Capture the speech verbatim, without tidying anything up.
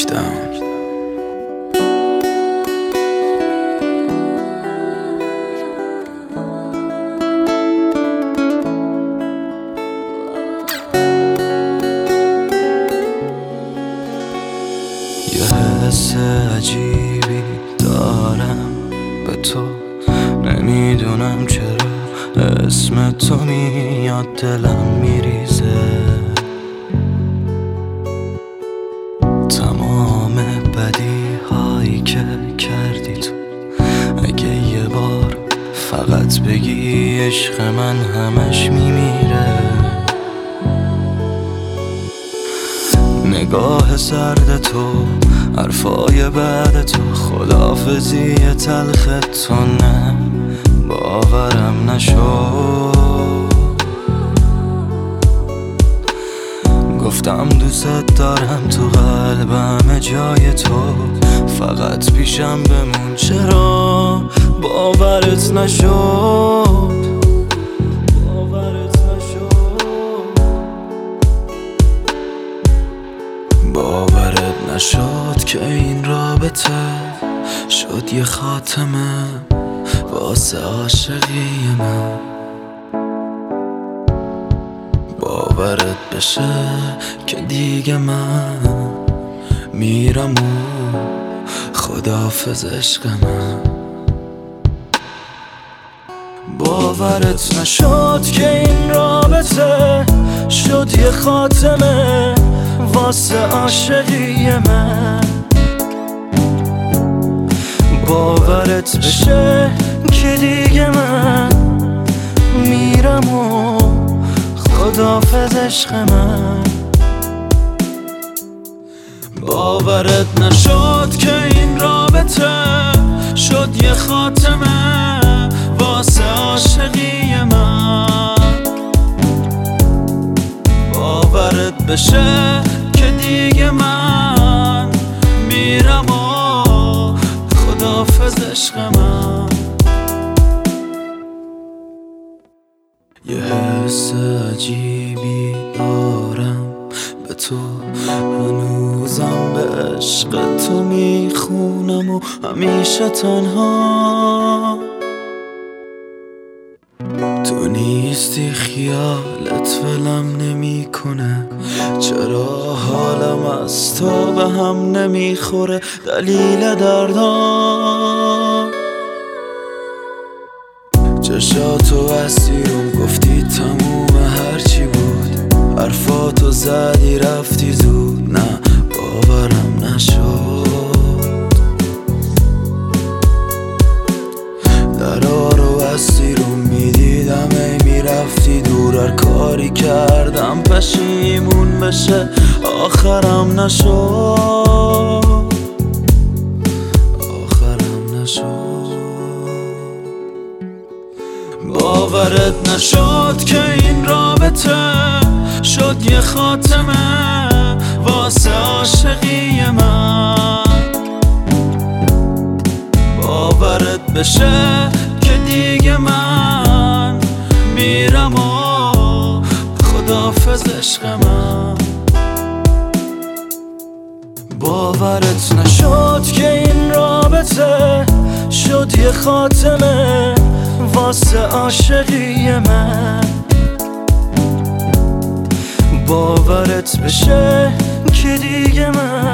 لاکداون. یه حس عجیبی دارم به تو، نمیدونم چرا اسم تو میاد دلم میریزه. تمام بدی هایی که کردی تو، اگه یه بار فقط بگی عشق من همش میمیره. نگاه سرد تو، حرفای بعد تو، خداحافظی تلخ تو، نه باورم نشد. گفتم دوست دارم، تو قلبم جای تو، فقط پیشم بمون، چرا باورت نشد؟ باورت نشد که این رابطه شد یه خاتمه واسه عاشقی من. باورت بشه که دیگه من میرم و خداحافظ عشق من. باورت نشد که این رابطه شد یه خاتمه واسه عاشقی من. باورت بشه که دیگه من میرم و خداحافظ عشق من. باورت نشد که این رابطه شد یه خاتمه واسه عاشقی من. باورت بشه که دیگه من میرم و خداحافظ عشق من. یه حس عجیبی دارم به تو، هنوزم به عشق تو میخونم و همیشه تنها. تو نیستی خیالت ولم نمی کنه، چرا حالم از تو به هم نمیخوره؟ دلیل دردام چشاتو اسیرم، گفتی تموم هرچی بود، حرفاتو زدی رفتی زود، نه باورم نشد. درا رو اسیرم میدیدم ای میرفتی دور، هر کاری کردم پشیمون بشه آخرم نشد. آخرم نشد. باورت نشد که این رابطه شد یه خاتمه واسه عاشقی من. باورت بشه که دیگه من میرم و خداحافظ عشق من. باورت نشد که این رابطه شد یه خاتمه واسه عاشقی من. باورت بشه که دیگه من